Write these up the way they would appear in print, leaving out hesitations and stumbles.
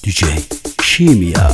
DJ Shimia.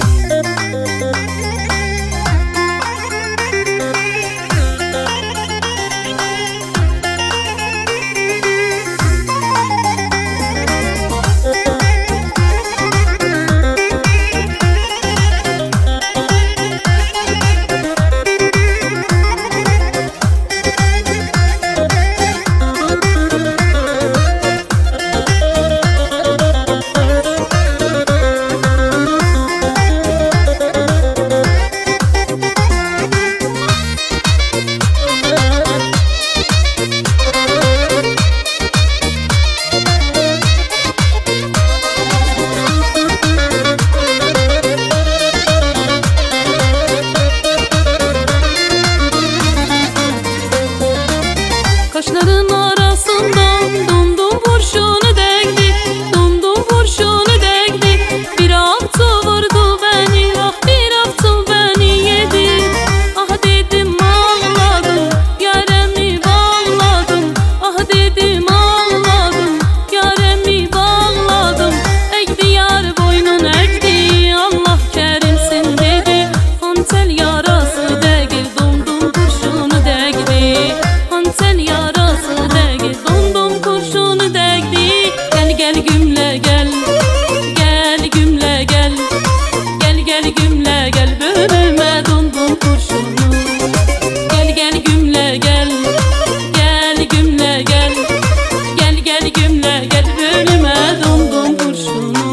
Kaşların arasından dumdum kurşunu değdi, dumdum kurşunu değdi. Bir hafta vurdu beni, ah bir hafta beni yedi. Ah dedim ağladım, yaremi bağladım. Ah dedim ağladım, yaremi bağladım. Ekdi yar boynun ekdi, Allah kerimsin dedi. Hantel yarası değil, dumdum kurşunu değdi. Hantel yarası değil, dumdum kurşunu değdi. Gel gel gümle gel, gel gümle gel. Gel gel gümle gel, bölüme dumdum kurşunu. Gel gel gümle gel, gel gümle gel. Gel gel gümle gel, bölüme dumdum kurşunu.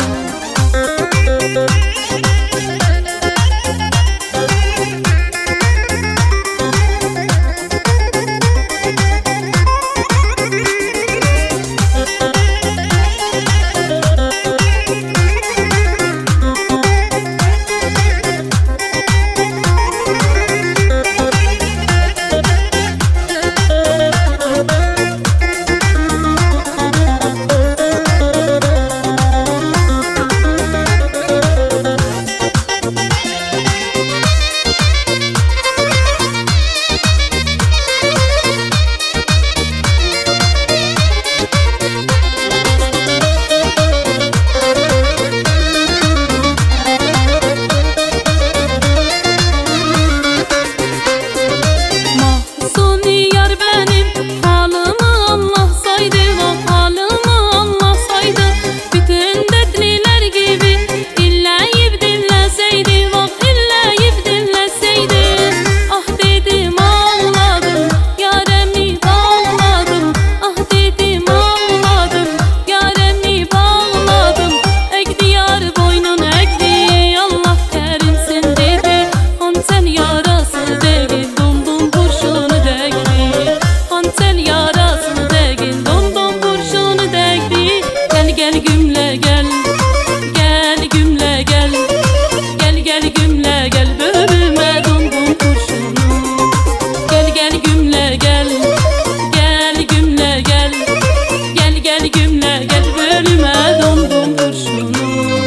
Gel gümle gel, gel gümle gel. Gel gel gümle gel, bölüme dumdum kurşunu. Gel gel gümle gel, gel gümle gel. Gel gel gümle gel, bölüme dumdum kurşunu.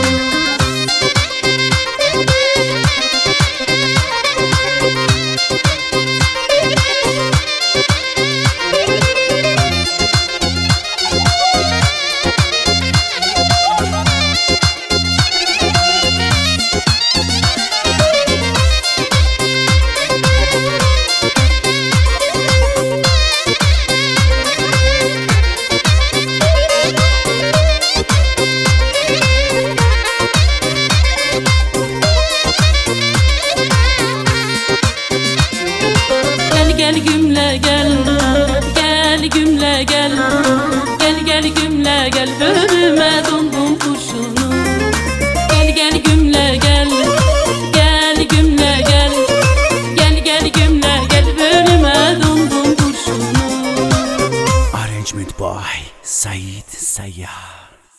Gel gümle gel, gel gümle gel. Gel gel gümle gel, bölüme dumdum kurşunu. Gel gel gümle gel, gel gümle gel. Gel gel gümle gel, bölüme dumdum kurşunu. Arrangement by Said Sayyar.